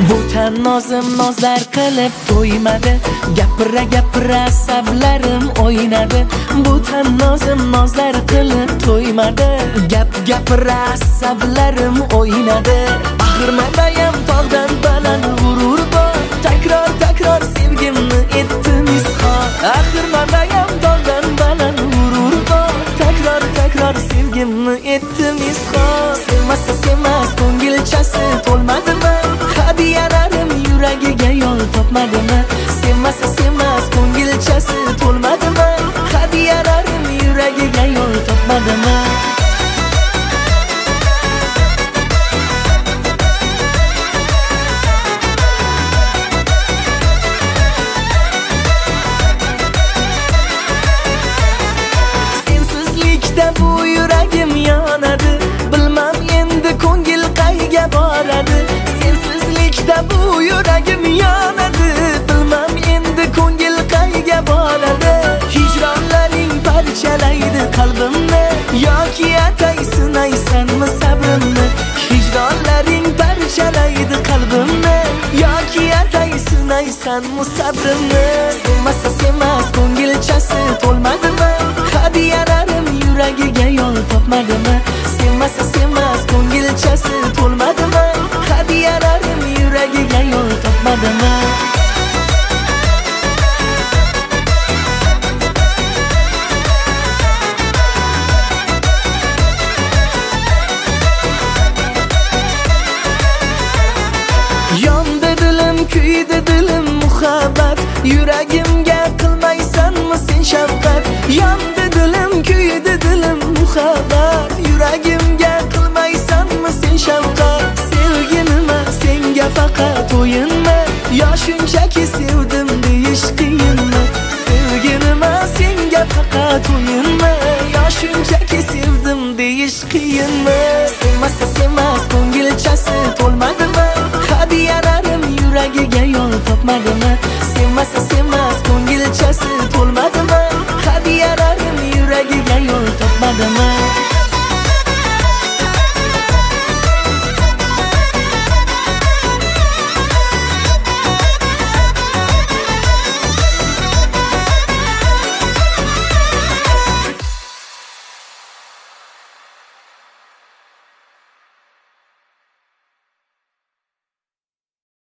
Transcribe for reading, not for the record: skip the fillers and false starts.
Bu tan nozim nozlar qilib to'ymadi, gapira sablarim o'ynadi. Bu tan nozim nozlar qilib to'ymadi, gapira sablarim o'ynadi. Axir mandayam tog'dan baland g'urur bor, takror sevgimni etdim izhor. Axir mandayam tog'dan baland g'urur bor, takror sevgimni etdim izhor. Sevmas ko'ngilchasi to'lmadimi? Hadiyalarim yuragiga yo'l topmadimi? Sevmas ko'ngilchasi to'lmadimi? Hadiyalarim yuragiga yo'l topmadimi? Sensizlikda bu yuragim yonadi, bilmam endi ko'ngil qayga boradi. Sensizlikda bu yuragim yonadi, bilmam endi ko'ngil qayga boradi. Hijronlaring parchalaydi qalbimni, yoki ataysin aysanmi sabrimni? Hijronlaring parchalaydi qalbimni, yoki ataysin aysanmi sabrimni? Sevmas ko'ngilchasi to'lmadimi? Hadiyalarim yuragiga yo'l topmadimi? Sevmas ko'ngilchasi to'lmadimi? Hadiyalarim yuragiga yo'l topmadimi? Yondi dilim, kuydi dilim muhabbat, yuragimga qilmaysanmi sen shafqat? Yondi dilim, kuydi dilim muhabbat, yuragimga qilmaysanmi sen shafqat? Sevgi nima, senga faqat o'yinmi? Yo shunchaki sev